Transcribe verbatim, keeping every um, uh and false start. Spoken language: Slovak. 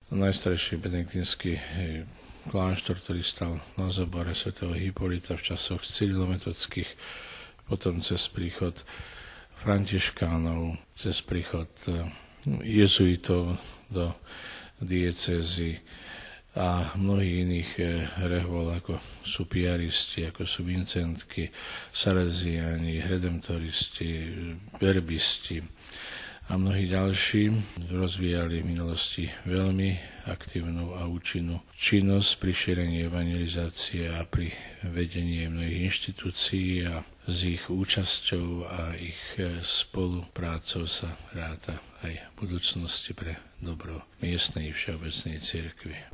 najstarší benediktínsky kláštor, ktorý stal na zobore svätého Hypolita v časoch cyrilometodských, potom cez príchod františkánov, cez príchod jezuitov do diecézy a mnohých iných rehôl, ako sú piaristi, ako sú vincentky, sareziani, redemptoristi, verbisti a mnohí ďalší rozvíjali v minulosti veľmi aktívnu a účinnú činnosť pri šírení evangelizácie a pri vedení mnohých inštitúcií, a s ich účasťou a ich spoluprácou sa ráta aj v budúcnosti pre dobro miestnej všeobecnej cirkvi.